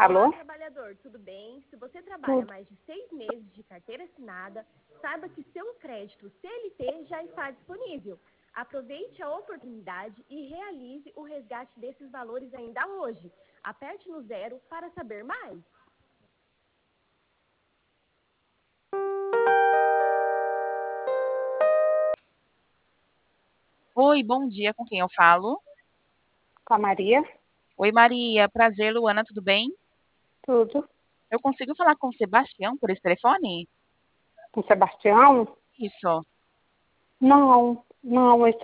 Olá, Alô? trabalhador, tudo bem? Se você trabalha Tudo. mais de 6 meses de carteira assinada, saiba que seu crédito CLT já está disponível. Aproveite a oportunidade e realize o resgate desses valores ainda hoje. Aperte no zero para saber mais. Oi, bom dia, com quem eu falo? Com a Maria? Oi, Maria, prazer, Luana, tudo bem? Tudo. Eu consigo falar com o Sebastião por esse telefone? Com Sebastião? Isso. Não, não,